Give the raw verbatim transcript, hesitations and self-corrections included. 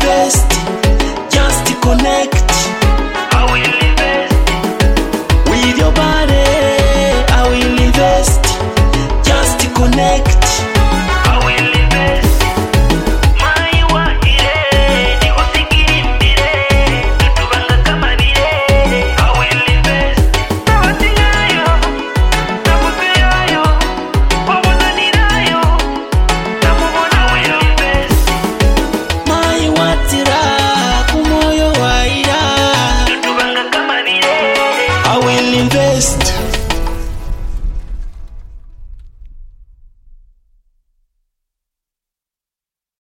invest, just to connect. I will invest With your body, I will invest, just to connect. I will invest mai wahire nikusikirimbire tutubanga kama bire. I will invest tawatingayo takupirayo wabonanirayo tamubona. I will invest Mai watira kumoyo waira, tutubanga kama bire. I will invest.